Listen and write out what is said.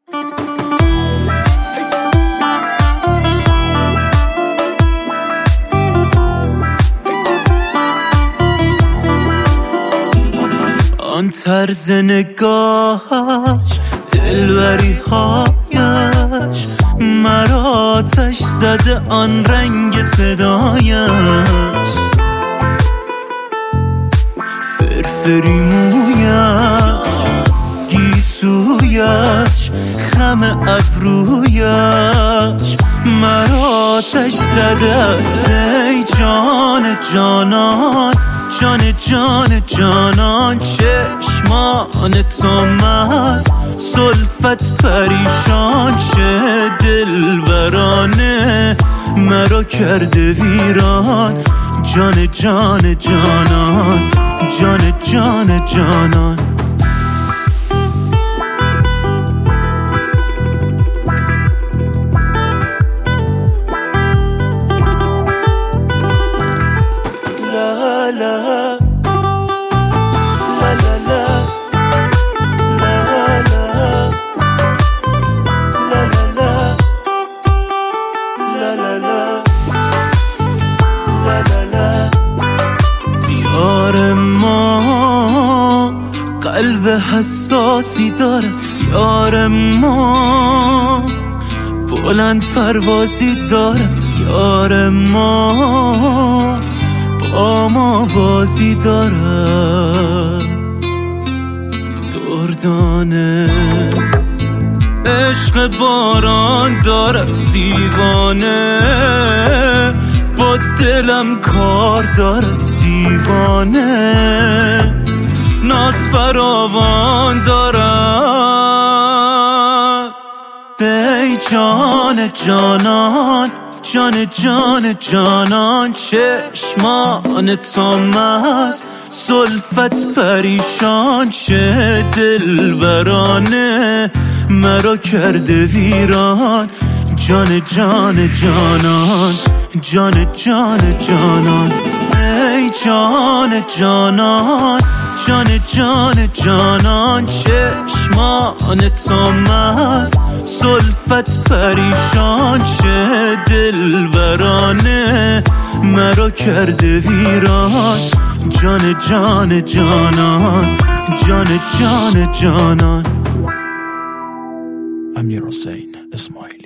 آن طرز نگاهش، دلبری هایش، مرا آتش زده آن رنگ صدایش، فرفری مویش، گیسویش، خم ابرویش، مرا آتش زده است. ای جان جانان، جان جان جانان، چشمان تو مست، زلفت پریشان، چه دلبرانه مرا کرده ویران. جان جان جانان، جان جان جانان. یار ما قلب حساسی داره، یار ما بلند پروازی داره، یار ما با ما بازی داره. دردانه عشق باران داره، دیوانه با دلم کار داره، دیوانه ناز فراوان داره. ای جان جانان، جان جان جانان، چشمان تو مست، زلفت پریشان، چه دلبرانه مرا کرده ویران. جان جان جانان، جان جان جانان. ای جان جانان، جان جان جانان، چشمان تو مست، زلفت پریشان، چه دلبرانه مرا کرده ویران. جان جان جانان، جان جان جانان. امیر حسین اسماعیل.